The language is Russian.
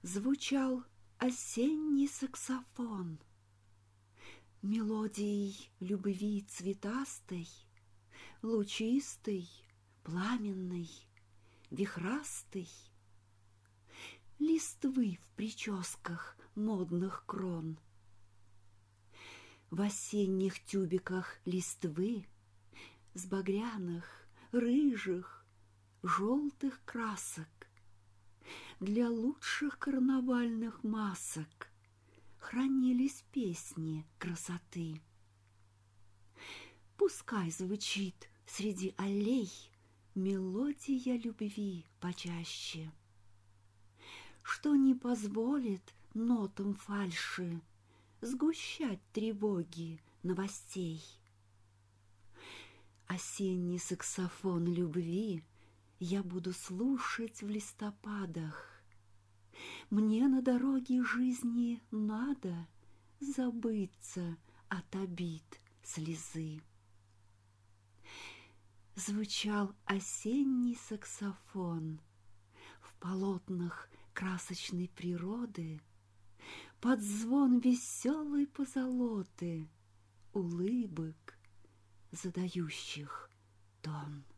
Звучал осенний саксофон, мелодией любви цветастой, лучистой, пламенной, вихрастой, листвы в прическах модных крон. В осенних тюбиках листвы с багряных, рыжих, желтых красок для лучших карнавальных масок хранились песни красоты. Пускай звучит среди аллей мелодия любви почаще, что не позволит нотам фальши сгущать тревоги новостей. Осенний саксофон любви я буду слушать в листопадах. Мне на дороге жизни надо забыться от обид слезы. Звучал осенний саксофон в полотнах красочной природы под звон веселой позолоты улыбок, задающих тон.